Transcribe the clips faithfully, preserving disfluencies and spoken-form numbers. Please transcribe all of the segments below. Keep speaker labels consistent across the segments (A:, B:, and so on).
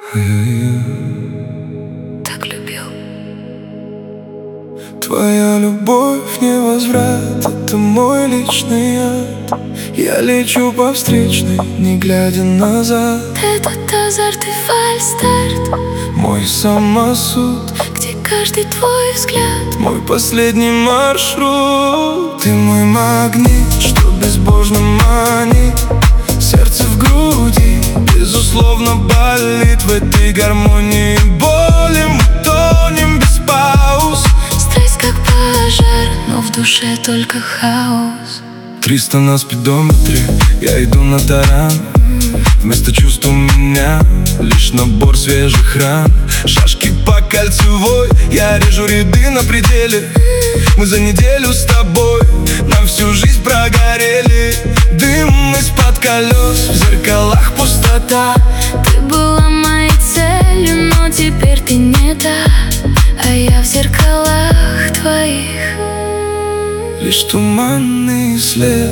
A: Так любил.
B: Твоя любовь не возврат, это мой личный яд. Я лечу по встречной, не глядя назад.
A: Этот азарт и фальстарт,
B: мой самосуд,
A: где каждый твой взгляд
B: мой последний маршрут. Ты мой магнит, что безбожно манит. Сердце в груди, безусловно, болит. В этой гармонии боли мы тонем без пауз.
A: Страсть как пожар, но в душе только хаос.
B: Триста на спидометре, я иду на таран. Вместо чувств у меня лишь набор свежих ран. Шашки по кольцевой, я режу ряды на пределе. Мы за неделю с тобой на всю жизнь прогорели. Дым из-под колес, в зеркалах пустота.
A: Ты была моей целью, но теперь ты не та. А я в зеркалах твоих
B: лишь туманный след.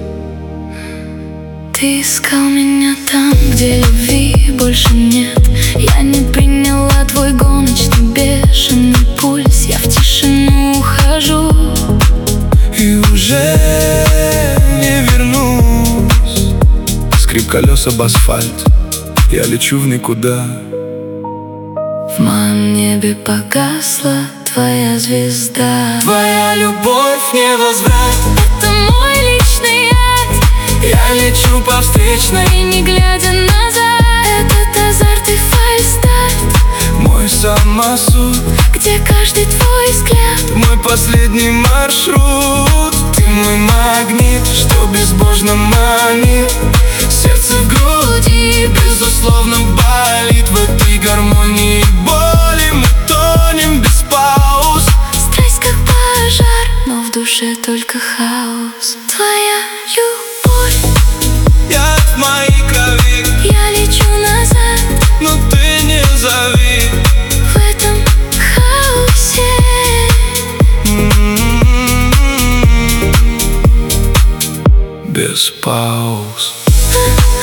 A: Ты искал меня там, где любви больше нет. Я не приняла твой гоночный бешеный пульс. Я в тишину ухожу
B: и уже не вернусь. Скрип колес об асфальт, я лечу в никуда.
A: В моем небе погасла твоя звезда.
B: Твоя любовь не возврат,
A: это мой личный яд.
B: я лечу по встречной,
A: и не глядя назад. Этот азарт и фальстарт,
B: мой самосуд,
A: где каждый твой взгляд
B: мой последний маршрут. Ты мой магнит, что безбожно манит. Сердце в груди, безусловно, болит. В этой гармонии боли мы тонем без пауз.
A: Страсть как пожар, но в душе только хаос. Твоя любовь,
B: яд в моей крови.
A: я лечу назад,
B: но ты не зови.
A: в этом хаосе
B: без пауз.